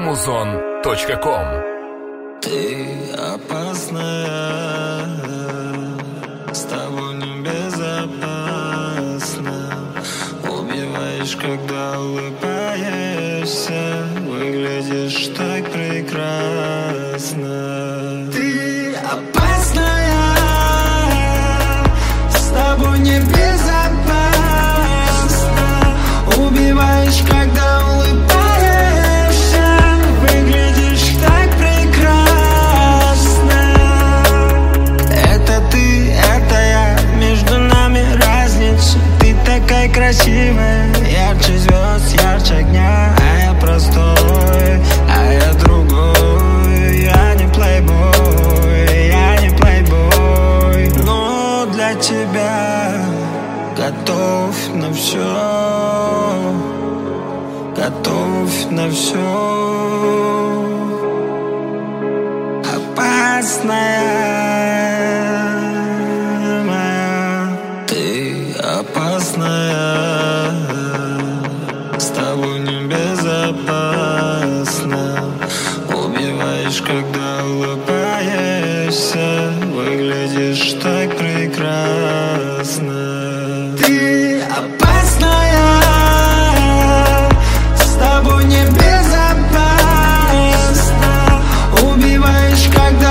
muzon.com. Ты опасная, с тобой небезопасно. Убиваешь, когда улыбаешься, выглядишь так прекрасно. Ты опасная, с тобой небезопасно. Убиваешь, когда улыбаешься, выглядишь так прекрасно. Это ты, это я, между нами разница. Ты такая красивая, ярче звезд, ярче огня. А я простой, а я другой. Я не плейбой, я не плейбой. Но для тебя готов на все, готов на все. Опасная моя, ты опасная, с тобой небезопасно. Убиваешь, когда улыбаешься, выглядишь так прекрасно. Ты опасная, с тобой небезопасно. Убиваешь, когда